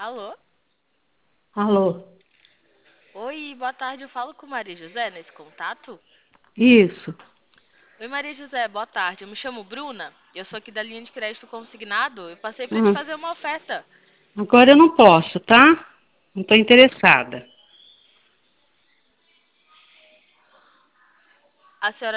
Alô? Alô? Oi, boa tarde. Eu falo com Maria José nesse contato? Isso. Oi, Maria José, boa tarde. Eu me chamo Bruna. Eu sou aqui da linha de crédito consignado. Eu passei para te Ah, fazer uma oferta. agora eu não posso, tá? Não estou interessada. A senhora